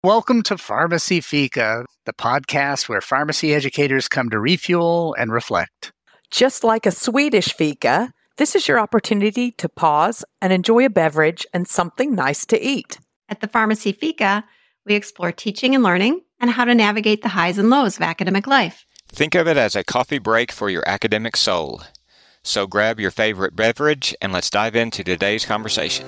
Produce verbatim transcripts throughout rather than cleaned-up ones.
Welcome to Pharmacy Fika, the podcast where pharmacy educators come to refuel and reflect. Just like a Swedish fika, this is your opportunity to pause and enjoy a beverage and something nice to eat. At the Pharmacy Fika, we explore teaching and learning and how to navigate the highs and lows of academic life. Think of it as a coffee break for your academic soul. So grab your favorite beverage and let's dive into today's conversation.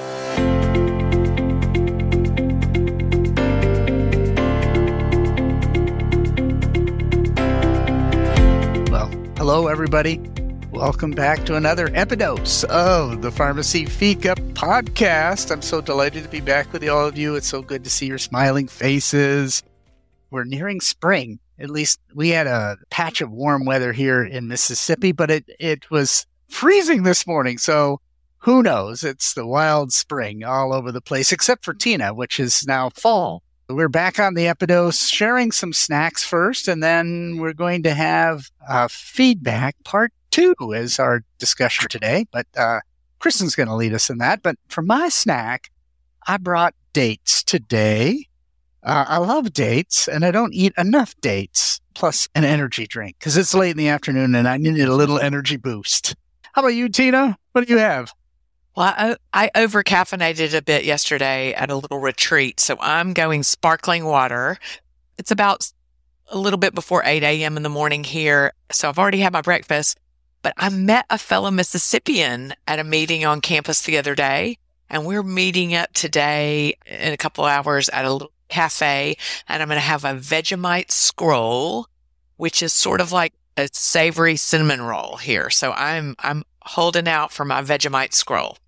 Hello, everybody. Welcome back to another Epidose of the Pharmacy Fika podcast. I'm so delighted to be back with all of you. It's so good to see your smiling faces. We're nearing spring. At least we had a patch of warm weather here in Mississippi, but it, it was freezing this morning. So who knows? It's the wild spring all over the place, except for Tina, which is now fall. We're back on the Epidose, sharing some snacks first, and then we're going to have uh, feedback part two as our discussion today. But uh, Kristen's going to lead us in that. But for my snack, I brought dates today. Uh, I love dates, and I don't eat enough dates, plus an energy drink, because it's late in the afternoon, and I needed a little energy boost. How about you, Tina? What do you have? Well, I, I over-caffeinated a bit yesterday at a little retreat, so I'm going sparkling water. It's about a little bit before eight a.m. in the morning here, so I've already had my breakfast. But I met a fellow Mississippian at a meeting on campus the other day, and we're meeting up today in a couple hours at a little cafe, and I'm going to have a Vegemite scroll, which is sort of like a savory cinnamon roll here. So I'm I'm holding out for my Vegemite scroll.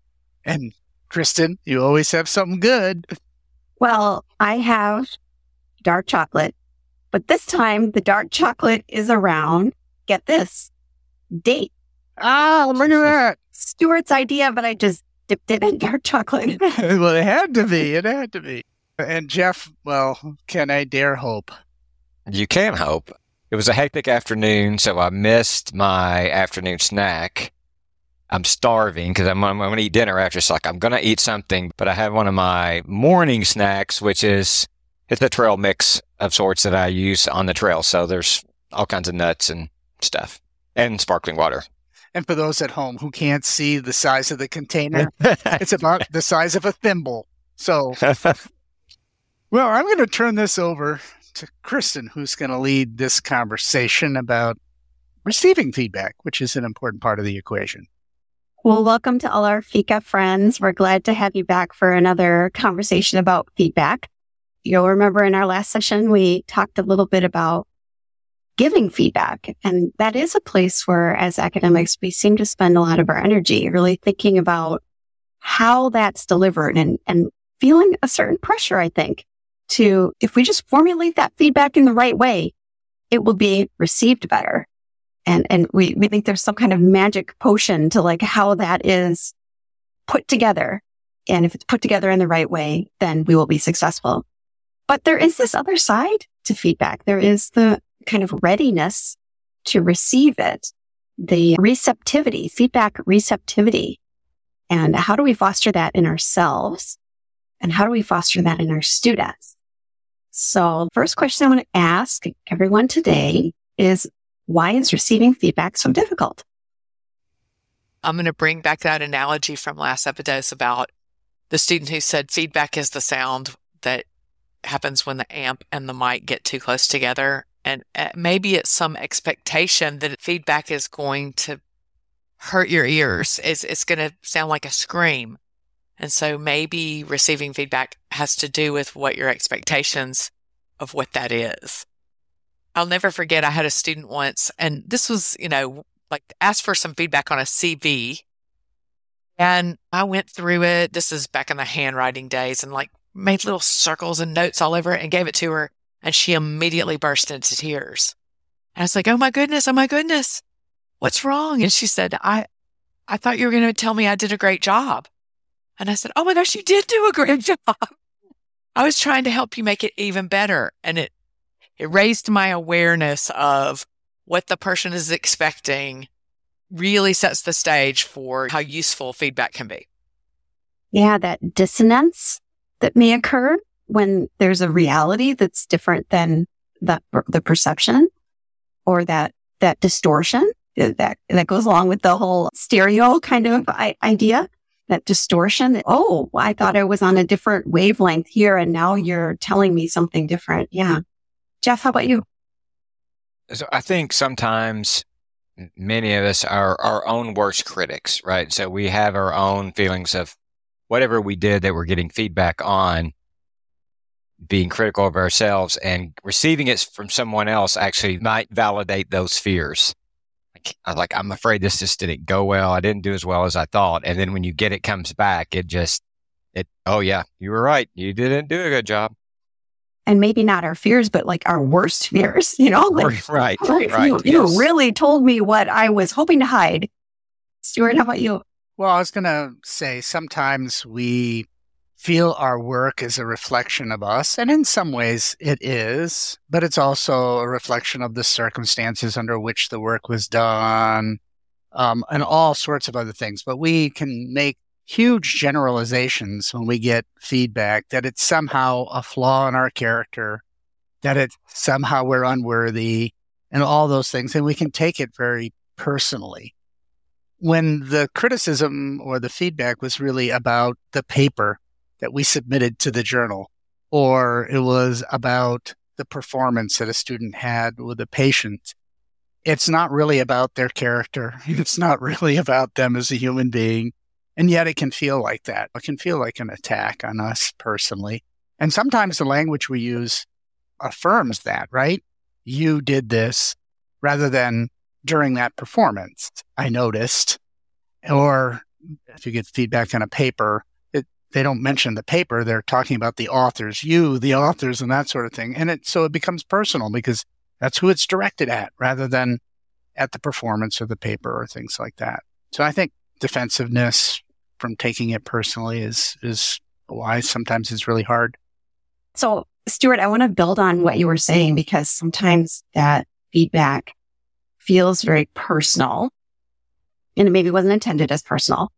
And Kristen, you always have something good. Well, I have dark chocolate, but this time the dark chocolate is around, get this, date. Ah, look at that. Stuart's idea, but I just dipped it in dark chocolate. Well, it had to be. It had to be. And Jeff, well, can I dare hope? You can hope. It was a hectic afternoon, so I missed my afternoon snack. I'm starving because I'm, I'm going to eat dinner after. So like I'm going to eat something, but I have one of my morning snacks, which is it's a trail mix of sorts that I use on the trail. So there's all kinds of nuts and stuff and sparkling water. And for those at home who can't see the size of the container, it's about the size of a thimble. So, well, I'm going to turn this over to Kristen, who's going to lead this conversation about receiving feedback, which is an important part of the equation. Well, welcome to all our Fika friends. We're glad to have you back for another conversation about feedback. You'll remember in our last session, we talked a little bit about giving feedback. And that is a place where, as academics, we seem to spend a lot of our energy really thinking about how that's delivered and, and feeling a certain pressure, I think, to if we just formulate that feedback in the right way, it will be received better. And and we, we think there's some kind of magic potion to like how that is put together. And if it's put together in the right way, then we will be successful. But there is this other side to feedback. There is the kind of readiness to receive it, the receptivity, feedback receptivity. And how do we foster that in ourselves? And how do we foster that in our students? So first question I want to ask everyone today is, why is receiving feedback so difficult? I'm going to bring back that analogy from last Epidose about the student who said feedback is the sound that happens when the amp and the mic get too close together. And maybe it's some expectation that feedback is going to hurt your ears. It's, it's going to sound like a scream. And so maybe receiving feedback has to do with what your expectations of what that is. I'll never forget, I had a student once, and this was, you know, like asked for some feedback on a C V. And I went through it. This is back in the handwriting days, and like made little circles and notes all over it and gave it to her. And she immediately burst into tears. And I was like, oh my goodness, oh my goodness, what's wrong? And she said, I, I thought you were going to tell me I did a great job. And I said, oh my gosh, you did do a great job. I was trying to help you make it even better. And it, it raised my awareness of what the person is expecting, really sets the stage for how useful feedback can be. Yeah, that dissonance that may occur when there's a reality that's different than the, the perception or that, that distortion that, that goes along with the whole stereo kind of idea, that distortion. That, oh, I thought I was on a different wavelength here and now you're telling me something different. Yeah. Jeff, how about you? So I think sometimes many of us are our own worst critics, right? So we have our own feelings of whatever we did that we're getting feedback on, being critical of ourselves, and receiving it from someone else actually might validate those fears. Like, like I'm afraid this just didn't go well. I didn't do as well as I thought. And then when you get it comes back, it just, it, oh yeah, you were right. You didn't do a good job. And maybe not our fears, but like our worst fears, you know? Like, right, like, right. You, yes. you really told me what I was hoping to hide. Stuart, how about you? Well, I was going to say sometimes we feel our work is a reflection of us, and in some ways it is, but it's also a reflection of the circumstances under which the work was done, um, and all sorts of other things. But we can make huge generalizations when we get feedback that it's somehow a flaw in our character, that it's somehow we're unworthy, and all those things, and we can take it very personally. When the criticism or the feedback was really about the paper that we submitted to the journal, or it was about the performance that a student had with a patient, it's not really about their character. It's not really about them as a human being. And yet it can feel like that. It can feel like an attack on us personally. And sometimes the language we use affirms that, right? You did this, rather than during that performance, I noticed. Or if you get feedback on a paper, it, they don't mention the paper. They're talking about the authors, you, the authors, and that sort of thing. And it so it becomes personal because that's who it's directed at, rather than at the performance or the paper or things like that. So I think defensiveness from taking it personally is is why sometimes it's really hard. So, Stuart, I want to build on what you were saying, because sometimes that feedback feels very personal, and it maybe wasn't intended as personal.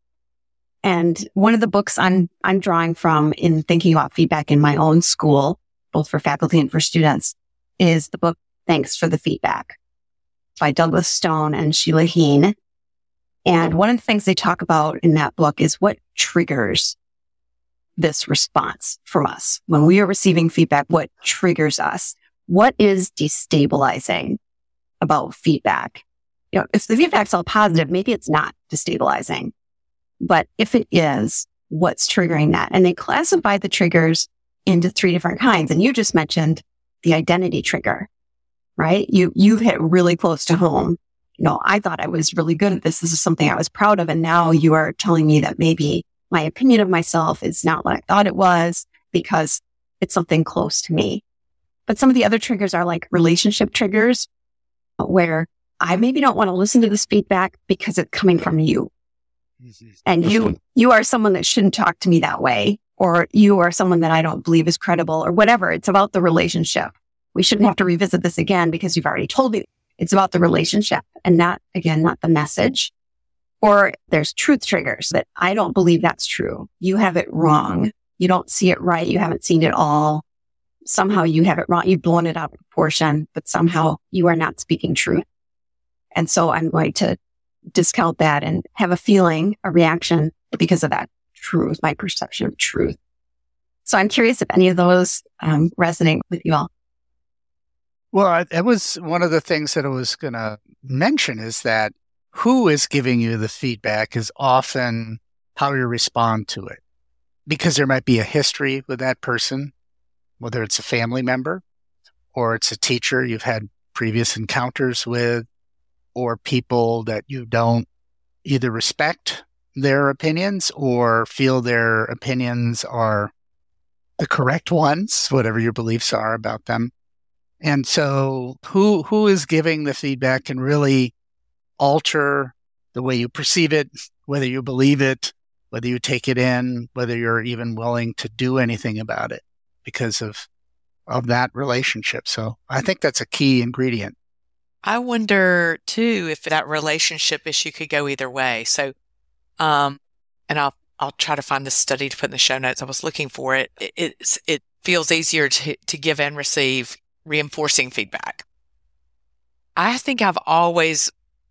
And one of the books I'm I'm drawing from in thinking about feedback in my own school, both for faculty and for students, is the book Thanks for the Feedback by Douglas Stone and Sheila Heen. And one of the things they talk about in that book is what triggers this response from us. When we are receiving feedback, what triggers us? What is destabilizing about feedback? You know, if the feedback's all positive, maybe it's not destabilizing. But if it is, what's triggering that? And they classify the triggers into three different kinds. And you just mentioned the identity trigger, right? You, you've hit really close to home. You know, I thought I was really good at this. This is something I was proud of. And now you are telling me that maybe my opinion of myself is not what I thought it was because it's something close to me. But some of the other triggers are like relationship triggers, where I maybe don't want to listen to this feedback because it's coming from you. And you, you are someone that shouldn't talk to me that way, or you are someone that I don't believe is credible, or whatever. It's about the relationship. We shouldn't have to revisit this again because you've already told me. It's about the relationship and not, again, not the message. Or there's truth triggers that I don't believe that's true. You have it wrong. You don't see it right. You haven't seen it all. Somehow you have it wrong. You've blown it out of proportion, but somehow you are not speaking truth. And so I'm going to discount that and have a feeling, a reaction because of that truth, my perception of truth. So I'm curious if any of those um, resonate with you all. Well, that was one of the things that I was going to mention, is that who is giving you the feedback is often how you respond to it, because there might be a history with that person, whether it's a family member or it's a teacher you've had previous encounters with, or people that you don't either respect their opinions or feel their opinions are the correct ones, whatever your beliefs are about them. And so who who is giving the feedback can really alter the way you perceive it, whether you believe it, whether you take it in, whether you're even willing to do anything about it because of of that relationship. So I think that's a key ingredient. I wonder too if that relationship issue could go either way. So, um, and I'll I'll try to find this study to put in the show notes. I was looking for it. It it's, it feels easier to, to give and receive reinforcing feedback. I think I've always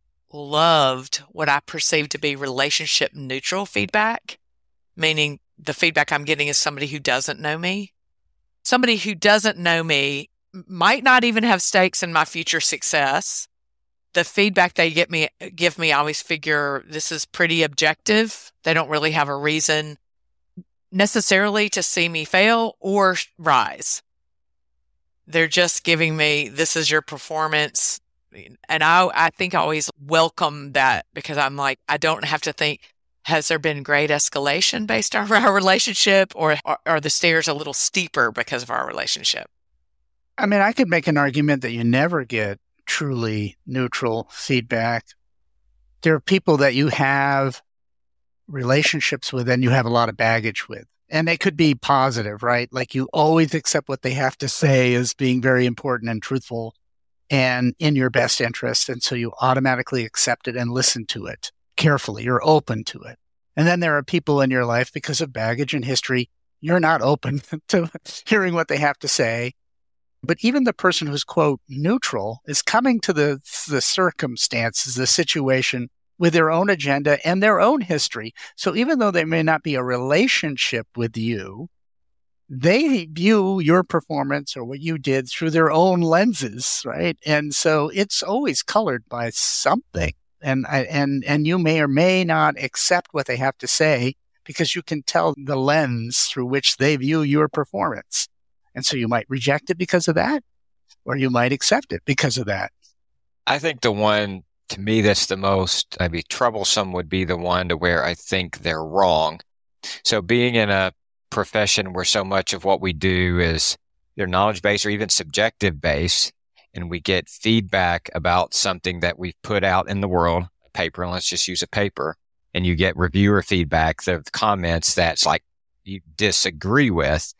loved what I perceive to be relationship neutral feedback, meaning the feedback I'm getting is somebody who doesn't know me. Somebody who doesn't know me might not even have stakes in my future success. The feedback they get me, give me, I always figure this is pretty objective. They don't really have a reason necessarily to see me fail or rise. They're just giving me, this is your performance. And I, I think I always welcome that because I'm like, I don't have to think, has there been great escalation based on our relationship, or are, are the stairs a little steeper because of our relationship? I mean, I could make an argument that you never get truly neutral feedback. There are people that you have relationships with and you have a lot of baggage with, and they could be positive, right? Like you always accept what they have to say as being very important and truthful and in your best interest. And so you automatically accept it and listen to it carefully. You're open to it. And then there are people in your life, because of baggage and history, you're not open to hearing what they have to say. But even the person who's, quote, neutral is coming to the, the circumstances, the situation with their own agenda and their own history. So even though they may not be a relationship with you, they view your performance or what you did through their own lenses, right? And so it's always colored by something. And and and you may or may not accept what they have to say because you can tell the lens through which they view your performance. And so you might reject it because of that, or you might accept it because of that. I think the one, to me, that's the most maybe troublesome would be the one to where I think they're wrong. So being in a profession where so much of what we do is either knowledge-based or even subjective-based, and we get feedback about something that we've put out in the world, a paper, and let's just use a paper, and you get reviewer feedback, the comments that's like you disagree with.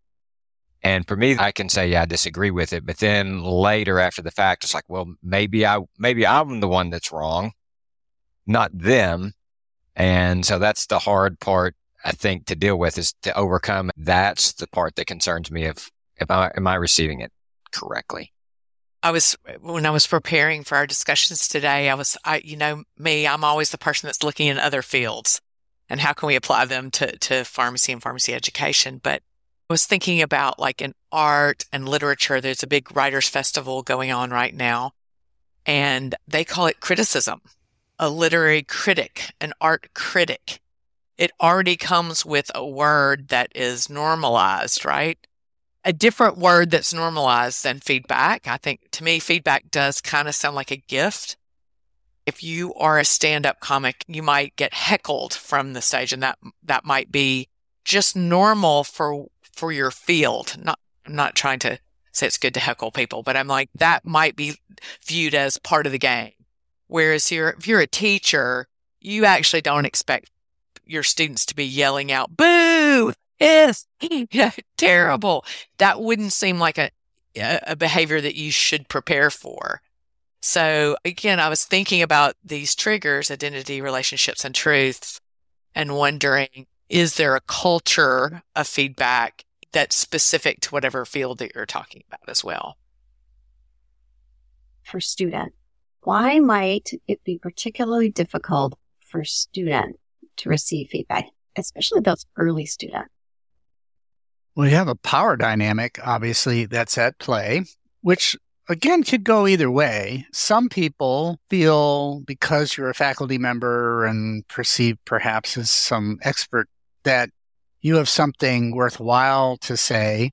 And for me, I can say, yeah, I disagree with it. But then later after the fact, it's like, well, maybe I, maybe I'm the one that's wrong, not them. And so that's the hard part, I think, to deal with, is to overcome. That's the part that concerns me. If, if I, am I receiving it correctly? I was, when I was preparing for our discussions today, I was, I, you know, me, I'm always the person that's looking in other fields and how can we apply them to, to pharmacy and pharmacy education. But I was thinking about, like, in art and literature, there's a big writers' festival going on right now, and they call it criticism. A literary critic, an art critic. It already comes with a word that is normalized, right? A different word that's normalized than feedback. I think, to me, feedback does kind of sound like a gift. If you are a stand-up comic, you might get heckled from the stage, and that that might be just normal for for your field. Not, I'm not trying to say it's good to heckle people, but I'm like, that might be viewed as part of the game. Whereas you're, if you're a teacher, you actually don't expect your students to be yelling out, boo, yes, yeah, terrible. That wouldn't seem like a, a behavior that you should prepare for. So again, I was thinking about these triggers, identity, relationships, and truths, and wondering, is there a culture of feedback that's specific to whatever field that you're talking about as well? For student, why might it be particularly difficult for student to receive feedback, especially those early students? Well, you have a power dynamic, obviously, that's at play, which, again, could go either way. Some people feel, because you're a faculty member and perceived perhaps as some expert, that you have something worthwhile to say,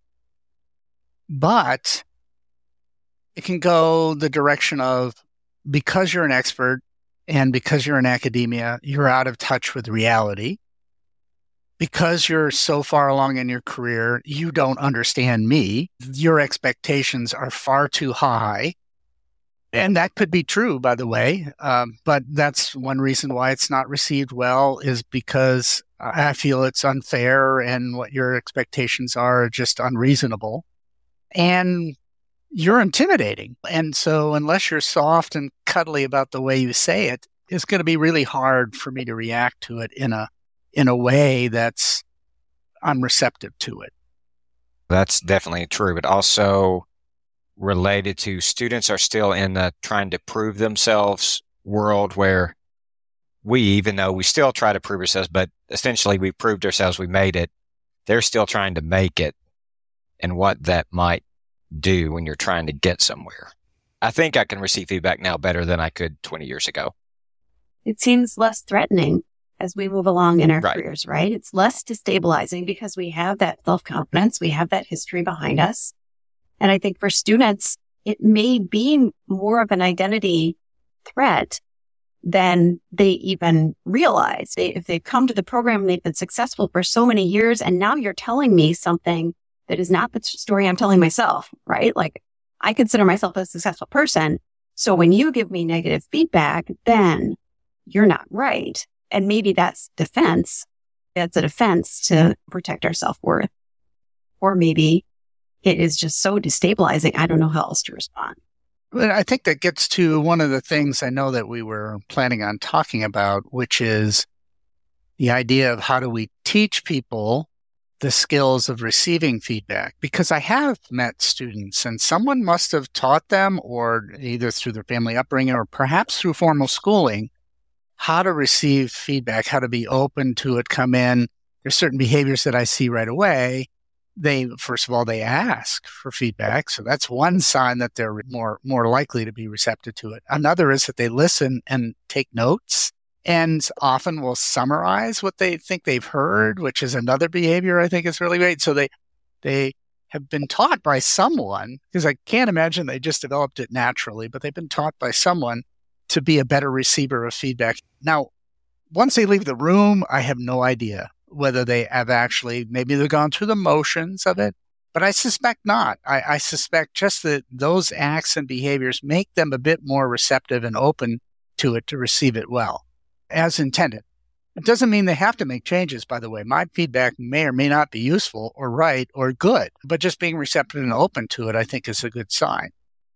but it can go the direction of, because you're an expert and because you're in academia, you're out of touch with reality. Because you're so far along in your career, you don't understand me. Your expectations are far too high. And that could be true, by the way. Um, but that's one reason why it's not received well, is because I feel it's unfair and what your expectations are just unreasonable. And you're intimidating. And so unless you're soft and cuddly about the way you say it, it's going to be really hard for me to react to it in a in a way that's I'm receptive to it. That's definitely true, but also related to students are still in the trying to prove themselves world where we, even though we still try to prove ourselves, but essentially we proved ourselves, we made it. They're still trying to make it and what that might do when you're trying to get somewhere. I think I can receive feedback now better than I could twenty years ago. It seems less threatening as we move along in our Right. careers, right? It's less destabilizing because we have that self-confidence. We have that history behind us. And I think for students, it may be more of an identity threat than they even realize. They, if they've come to the program and they've been successful for so many years, and now you're telling me something that is not the story I'm telling myself, right? Like, I consider myself a successful person. So when you give me negative feedback, then you're not right. And maybe that's defense. That's a defense to protect our self-worth. Or maybe it is just so destabilizing, I don't know how else to respond. But I think that gets to one of the things I know that we were planning on talking about, which is the idea of how do we teach people the skills of receiving feedback? Because I have met students and someone must have taught them, or either through their family upbringing or perhaps through formal schooling, how to receive feedback, how to be open to it, come in. There's certain behaviors that I see right away. They, first of all, they ask for feedback. So that's one sign that they're more, more likely to be receptive to it. Another is that they listen and take notes and often will summarize what they think they've heard, which is another behavior I think is really great. So they, they have been taught by someone, because I can't imagine they just developed it naturally, but they've been taught by someone to be a better receiver of feedback. Now, once they leave the room, I have no idea whether they have actually, maybe they've gone through the motions of it, but I suspect not. I, I suspect just that those acts and behaviors make them a bit more receptive and open to it to receive it well, as intended. It doesn't mean they have to make changes, by the way. My feedback may or may not be useful or right or good, but just being receptive and open to it, I think, is a good sign.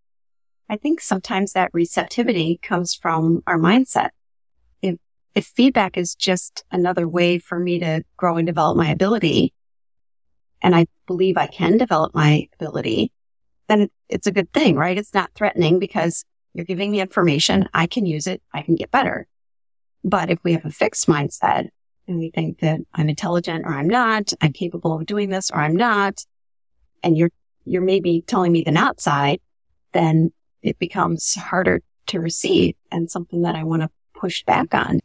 I think sometimes that receptivity comes from our mindset. If, if feedback is just another way for me to grow and develop my ability, and I believe I can develop my ability, then it, it's a good thing, right? It's not threatening because you're giving me information. I can use it. I can get better. But if we have a fixed mindset and we think that I'm intelligent or I'm not, I'm capable of doing this or I'm not, and you're, you're maybe telling me the not side, then it becomes harder to receive and something that I want to push back on.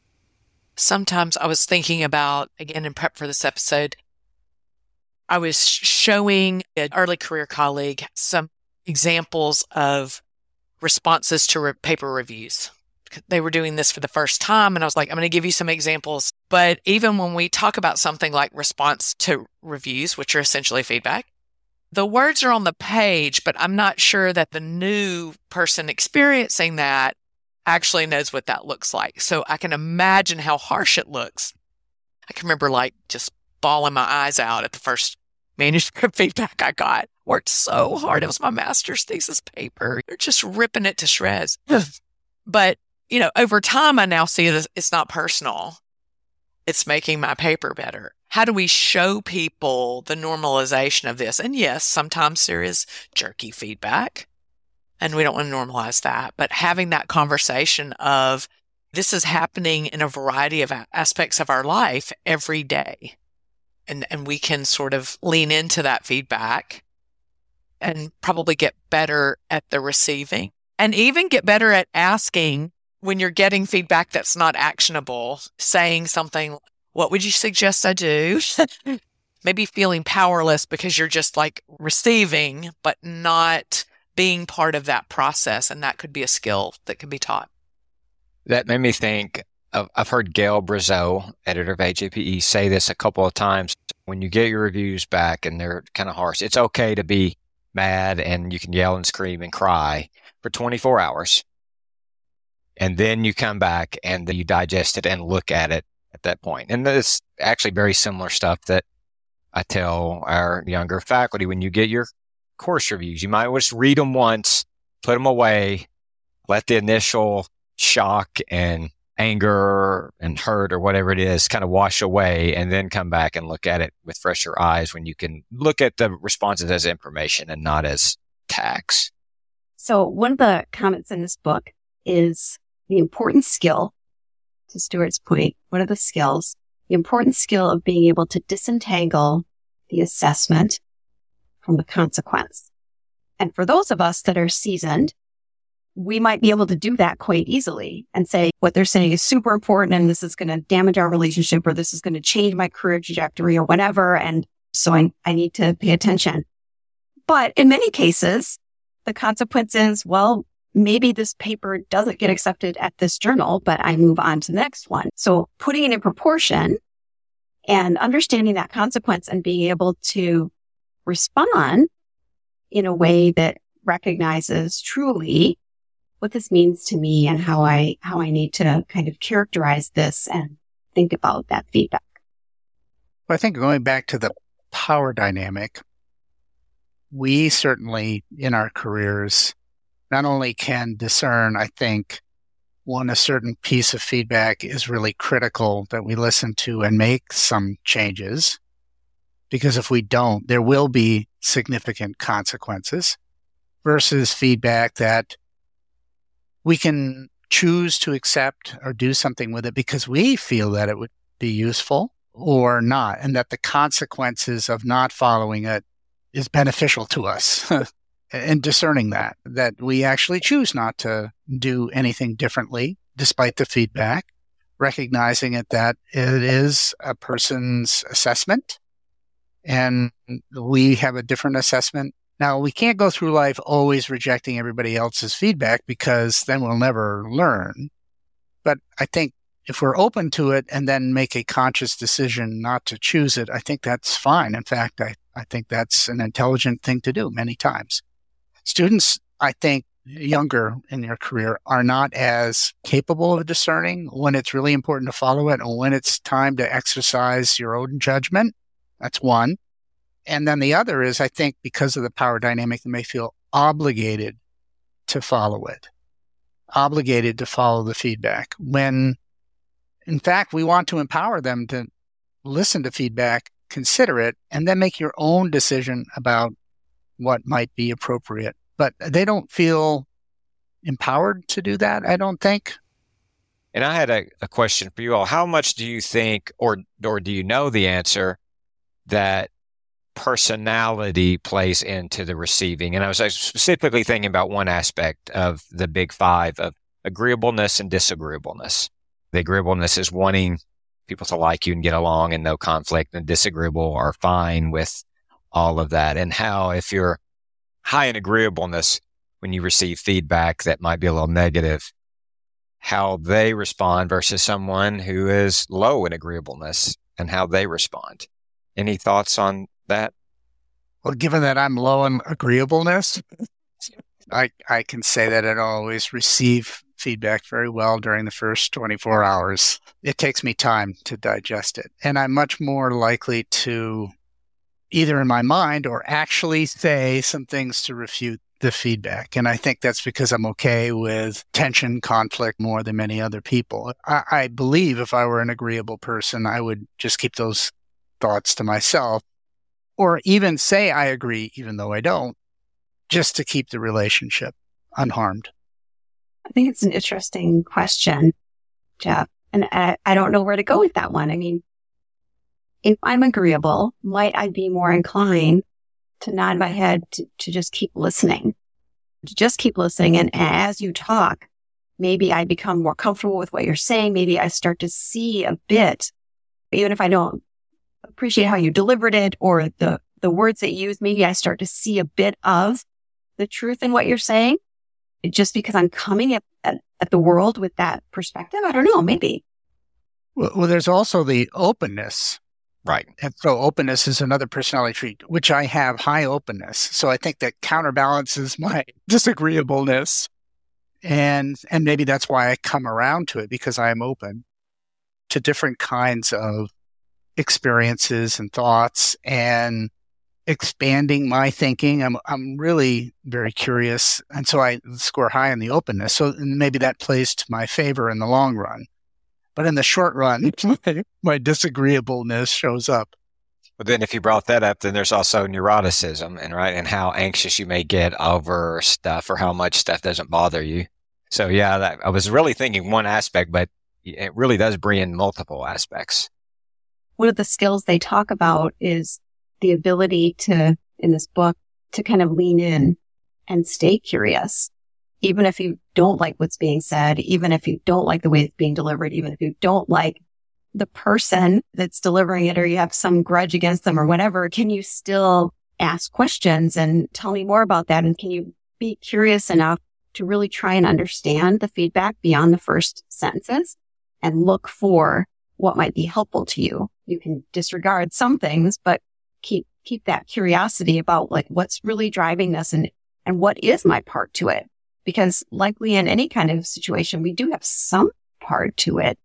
Sometimes I was thinking about, again, in prep for this episode, I was showing an early career colleague some examples of responses to re- paper reviews. They were doing this for the first time, and I was like, I'm going to give you some examples. But even when we talk about something like response to reviews, which are essentially feedback, the words are on the page, but I'm not sure that the new person experiencing that actually knows what that looks like. So I can imagine how harsh it looks. I can remember like just bawling my eyes out at the first manuscript feedback I got. Worked so hard. It was my master's thesis paper. They're just ripping it to shreds. But, you know, over time, I now see that it's not personal. It's making my paper better. How do we show people the normalization of this? And yes, sometimes there is jerky feedback, and we don't want to normalize that. But having that conversation of this is happening in a variety of aspects of our life every day. And, and we can sort of lean into that feedback and probably get better at the receiving, and even get better at asking when you're getting feedback that's not actionable, saying something, what would you suggest I do? Maybe feeling powerless because you're just like receiving, but not being part of that process. And that could be a skill that can be taught. That made me think of, I've heard Gail Brazeau, editor of A J P E, say this a couple of times. When you get your reviews back and they're kind of harsh, it's okay to be mad and you can yell and scream and cry for twenty-four hours. And then you come back and then you digest it and look at it at that point. And it's actually very similar stuff that I tell our younger faculty. When you get your course reviews, you might just read them once, put them away, let the initial shock and anger and hurt or whatever it is kind of wash away, and then come back and look at it with fresher eyes when you can look at the responses as information and not as attacks. So one of the comments in this book is the important skill, to Stuart's point, one of the skills, the important skill of being able to disentangle the assessment from the consequence. And for those of us that are seasoned, we might be able to do that quite easily and say what they're saying is super important and this is going to damage our relationship or this is going to change my career trajectory or whatever. And so I, I need to pay attention. But in many cases, the consequence is, well, maybe this paper doesn't get accepted at this journal, but I move on to the next one. So putting it in proportion and understanding that consequence and being able to respond in a way that recognizes truly what this means to me and how I, how I need to kind of characterize this and think about that feedback. Well, I think going back to the power dynamic, we certainly in our careers not only can discern, I think, when a certain piece of feedback is really critical that we listen to and make some changes, because if we don't, there will be significant consequences, versus feedback that we can choose to accept or do something with it because we feel that it would be useful or not, and that the consequences of not following it is beneficial to us. And discerning that, that we actually choose not to do anything differently despite the feedback, recognizing it that it is a person's assessment and we have a different assessment. Now, we can't go through life always rejecting everybody else's feedback because then we'll never learn. But I think if we're open to it and then make a conscious decision not to choose it, I think that's fine. In fact, I, I think that's an intelligent thing to do many times. Students, I think, younger in their career are not as capable of discerning when it's really important to follow it and when it's time to exercise your own judgment. That's one. And then the other is, I think, because of the power dynamic, they may feel obligated to follow it, obligated to follow the feedback, when, in fact, we want to empower them to listen to feedback, consider it, and then make your own decision about what might be appropriate. But they don't feel empowered to do that, I don't think. And I had a, a question for you all. How much do you think, or or do you know the answer, that personality plays into the receiving? And I was specifically thinking about one aspect of the big five of agreeableness and disagreeableness. The agreeableness is wanting people to like you and get along and no conflict, and disagreeable are fine with all of that. And how if you're high in agreeableness, when you receive feedback that might be a little negative, how they respond versus someone who is low in agreeableness and how they respond. Any thoughts on that? Well, given that I'm low in agreeableness, I, I can say that I don't always receive feedback very well during the first twenty-four hours. It takes me time to digest it. And I'm much more likely to either in my mind or actually say some things to refute the feedback. And I think that's because I'm okay with tension, conflict more than many other people. I, I believe if I were an agreeable person, I would just keep those thoughts to myself, or even say I agree, even though I don't, just to keep the relationship unharmed. I think it's an interesting question, Jeff. And I, I don't know where to go with that one. I mean, if I'm agreeable, might I be more inclined to nod my head to, to just keep listening, to just keep listening. And as you talk, maybe I become more comfortable with what you're saying. Maybe I start to see a bit, even if I don't appreciate how you delivered it or the, the words that you used, maybe I start to see a bit of the truth in what you're saying. Just because I'm coming at, at, at the world with that perspective. I don't know, maybe. Well, well, there's also the openness. Right. And so openness is another personality trait, which I have high openness. So I think that counterbalances my disagreeableness. And and maybe that's why I come around to it, because I am open to different kinds of experiences and thoughts and expanding my thinking. I'm I'm really very curious. And so I score high on the openness. So maybe that plays to my favor in the long run. But in the short run, my, my disagreeableness shows up. But then if you brought that up, then there's also neuroticism and right, and how anxious you may get over stuff or how much stuff doesn't bother you. So yeah, that, I was really thinking one aspect, but it really does bring in multiple aspects. One of the skills they talk about is the ability to, in this book, to kind of lean in and stay curious. Even if you don't like what's being said, even if you don't like the way it's being delivered, even if you don't like the person that's delivering it or you have some grudge against them or whatever, can you still ask questions and tell me more about that? And can you be curious enough to really try and understand the feedback beyond the first sentences and look for what might be helpful to you? You can disregard some things, but keep keep that curiosity about like what's really driving this and, and what is my part to it? Because likely in any kind of situation, we do have some part to it.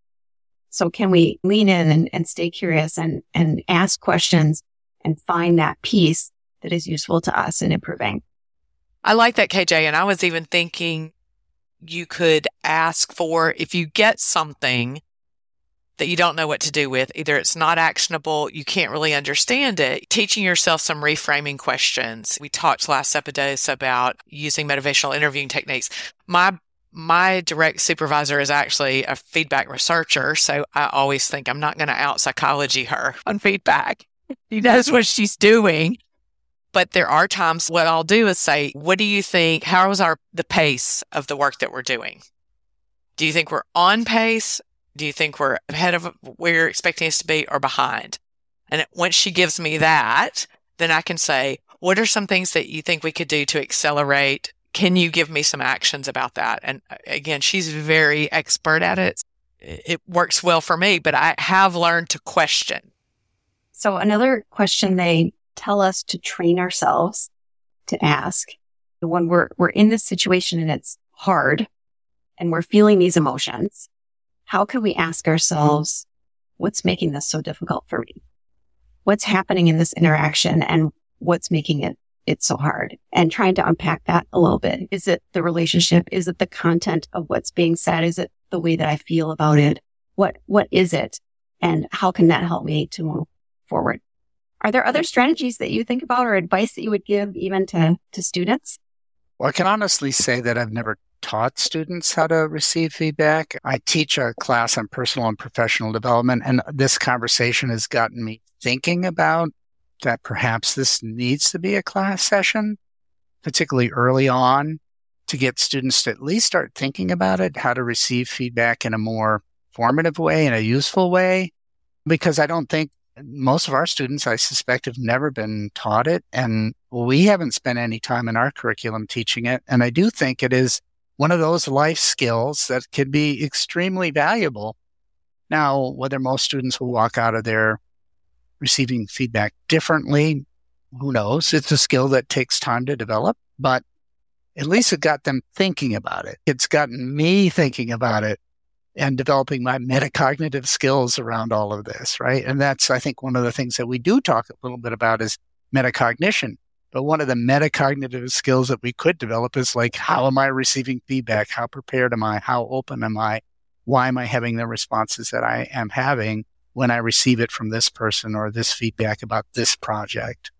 So can we lean in and, and stay curious and, and ask questions and find that piece that is useful to us in improving? I like that, K J. And I was even thinking you could ask for, if you get something that you don't know what to do with, either it's not actionable, you can't really understand it, teaching yourself some reframing questions. We talked last episode about using motivational interviewing techniques. My My direct supervisor is actually a feedback researcher, so I always think I'm not going to out psychology her on feedback. She knows what she's doing. But there are times what I'll do is say, what do you think, how is our the pace of the work that we're doing? Do you think we're on pace? Do you think we're ahead of where you're expecting us to be or behind? And once she gives me that, then I can say, what are some things that you think we could do to accelerate? Can you give me some actions about that? And again, she's very expert at it. It works well for me, but I have learned to question. So another question they tell us to train ourselves to ask when we're, we're in this situation and it's hard and we're feeling these emotions, how can we ask ourselves, what's making this so difficult for me? What's happening in this interaction and what's making it it's so hard, and trying to unpack that a little bit. Is it the relationship? Is it the content of what's being said? Is it the way that I feel about it? What, what is it? And how can that help me to move forward? Are there other strategies that you think about or advice that you would give even to, to students? Well, I can honestly say that I've never taught students how to receive feedback. I teach a class on personal and professional development, and this conversation has gotten me thinking about that perhaps this needs to be a class session, particularly early on, to get students to at least start thinking about it, how to receive feedback in a more formative way, in a useful way, because I don't think most of our students, I suspect, have never been taught it, and we haven't spent any time in our curriculum teaching it. And I do think it is one of those life skills that could be extremely valuable. Now, whether most students will walk out of there receiving feedback differently, who knows? It's a skill that takes time to develop, but at least it got them thinking about it. It's gotten me thinking about it and developing my metacognitive skills around all of this, right? And that's, I think, one of the things that we do talk a little bit about is metacognition. But one of the metacognitive skills that we could develop is like, how am I receiving feedback? How prepared am I? How open am I? Why am I having the responses that I am having when I receive it from this person or this feedback about this project?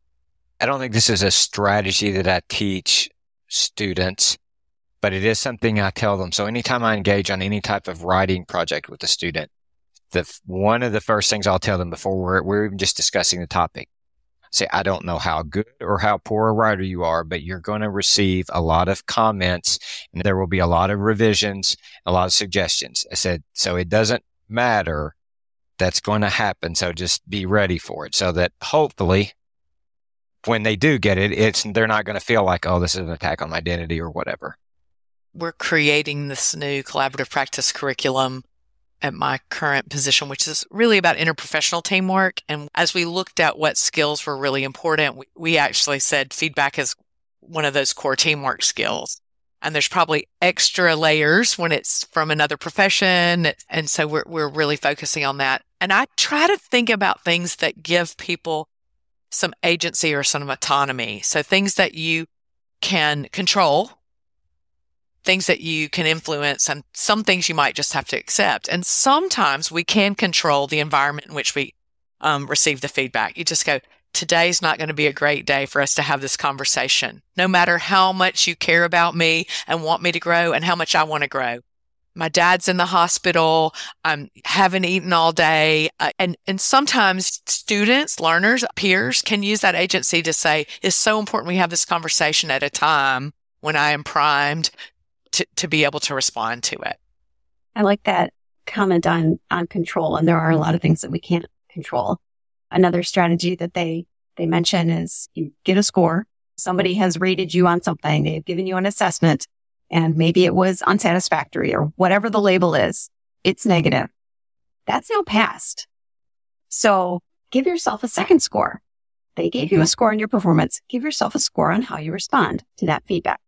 I don't think this is a strategy that I teach students, but it is something I tell them. So anytime I engage on any type of writing project with a student, the one of the first things I'll tell them before we're, we're even just discussing the topic, say, I don't know how good or how poor a writer you are, but you're going to receive a lot of comments and there will be a lot of revisions, a lot of suggestions. I said, so it doesn't matter. That's going to happen. So just be ready for it so that hopefully when they do get it, it's, they're not going to feel like, oh, this is an attack on my identity or whatever. We're creating this new collaborative practice curriculum at my current position, which is really about interprofessional teamwork. And as we looked at what skills were really important, we, we actually said feedback is one of those core teamwork skills. And there's probably extra layers when it's from another profession. And so we're we're really focusing on that. And I try to think about things that give people some agency or some autonomy. So things that you can control things that you can influence and some things you might just have to accept. And sometimes we can control the environment in which we um, receive the feedback. You just go, today's not going to be a great day for us to have this conversation, no matter how much you care about me and want me to grow and how much I want to grow. My dad's in the hospital. I haven't eaten all day. Uh, and, and sometimes students, learners, peers can use that agency to say, it's so important we have this conversation at a time when I am primed to, to be able to respond to it. I like that comment on, on control. And there are a lot of things that we can't control. Another strategy that they, they mention is you get a score. Somebody has rated you on something. They've given you an assessment. And maybe it was unsatisfactory or whatever the label is, it's negative. That's now passed. So give yourself a second score. They gave you a score on your performance. Give yourself a score on how you respond to that feedback.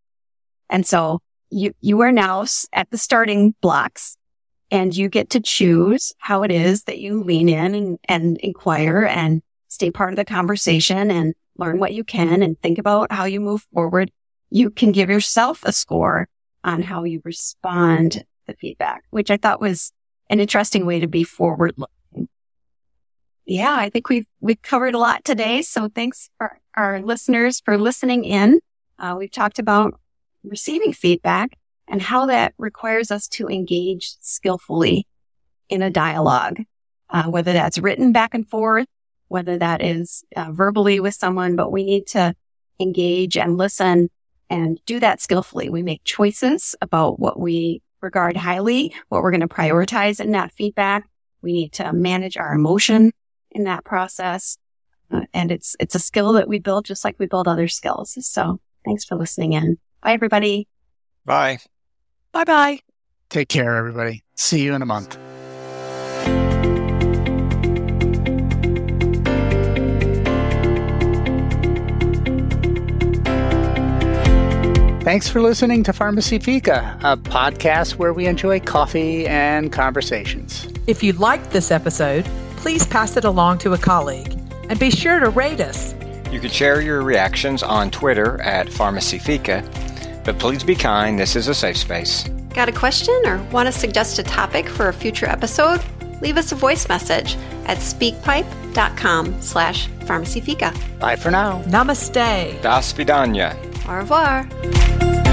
And so you, you are now at the starting blocks and you get to choose how it is that you lean in and, and inquire and stay part of the conversation and learn what you can and think about how you move forward. You can give yourself a score on how you respond to the feedback, which I thought was an interesting way to be forward looking. Yeah, I think we've, we've covered a lot today. So thanks for our listeners for listening in. Uh, we've talked about receiving feedback and how that requires us to engage skillfully in a dialogue, uh, whether that's written back and forth, whether that is uh, verbally with someone, but we need to engage and listen and do that skillfully. We make choices about what we regard highly, what we're going to prioritize in that feedback. We need to manage our emotion in that process. Uh, and it's it's a skill that we build just like we build other skills. So thanks for listening in. Bye, everybody. Bye. Bye-bye. Take care, everybody. See you in a month. Thanks for listening to Pharmacy Fika, a podcast where we enjoy coffee and conversations. If you liked this episode, please pass it along to a colleague and be sure to rate us. You can share your reactions on Twitter at Pharmacy Fika, but please be kind. This is a safe space. Got a question or want to suggest a topic for a future episode? Leave us a voice message at speakpipe.com slash pharmacyfika. Bye for now. Namaste. Das vidanya. Au revoir.